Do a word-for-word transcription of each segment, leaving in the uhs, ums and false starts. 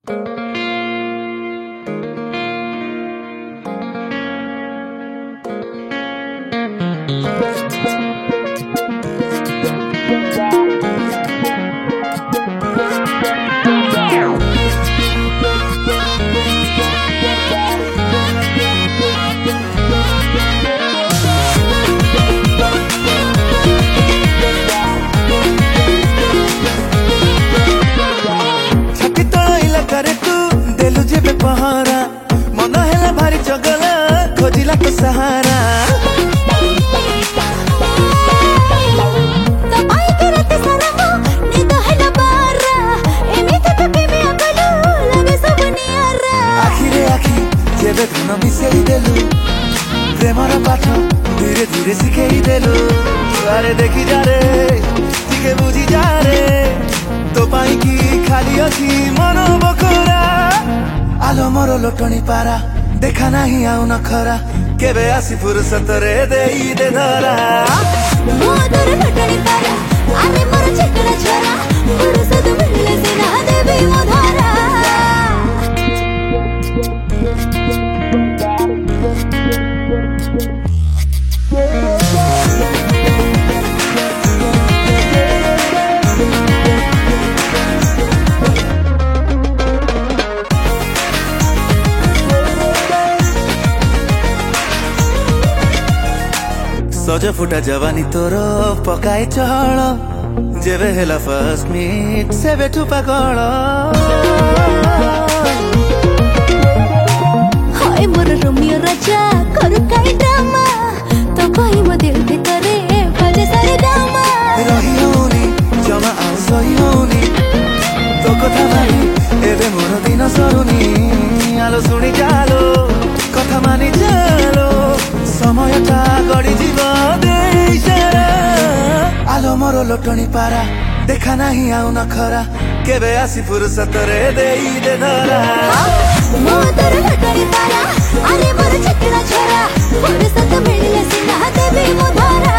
पहरा मन है भारी चगला खोजिला तो सहारा आखिरे आखि जेबे धन मिसेई देलु प्रेमर पाठ धीरे धीरे शिखेई देलु अरे देखी जा रे टिके बुझी जा रे तो पाई की खाली अच्छी मन बकरा आलो मोर लोटनी पारा देखा नहीं आउ न खरा केबे आसी फुर्सत रे देई दे धरा मोर लोटनी पारा अरे मोर चिकना छोरा फुर्सत मिलले सिना देबे मो धरा सज फुटा जवानी तोर पकाए चहल जेबे हेला फर्स्ट मीट से बेठू पागल हाय मोर रोमियो राजा करू काई ड्रामा तो कोई मो दिल भितरे भले सारे दामा रही होनी जमा आउ सही होनी तो कथा भाई एबे मोर दिन सरुनी आलो सुनी चालो कथा मानी चालो समयटा गड़ी जीव आलो मोर लोटनी पारा देखा नहीं आउ न खरा केबे आसी फुर्सत रे देई दे धरा मोर लोटनी पारा अरे मोर चिकना छोरा फुर्सत मिलले सिना देबे मो धरा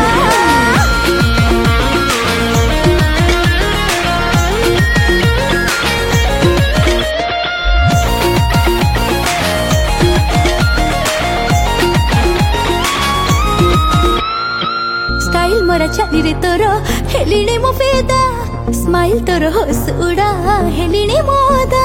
स्टाइल मोरा चाली रे तोर हेलिने मो फेदा स्माइल तोर होस उड़ा हेलिने मोदा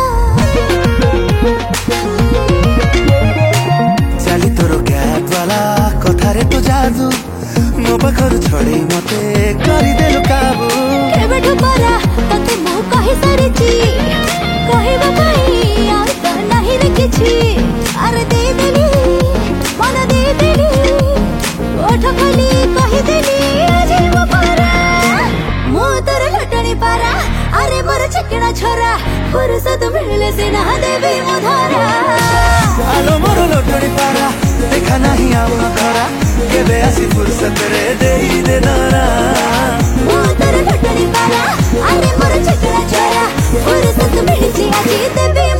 चाली तोर कैट वाला कथा रे तो जादू मो पाखर छड़े मते करी देलु काबू केबेठु परा तते मो कहि सारिची कहिबा कहि आ त नाही रे किछि अरे दे देली मन दे देली ओठ खली कहि देली आजे मो पारा मो तोर लोटनी पारा अरे मोर चिकना छोरा फुर्सत मिलले सिना देबे मो धरा आलो मोर लोटनी पारा देखा नहीं आउ न खरा केबे आसी फुर्सत रे देई दे धरा मो तोर लोटनी पारा अरे मोर चिकना छोरा फुर्सत मिलची आजी देबे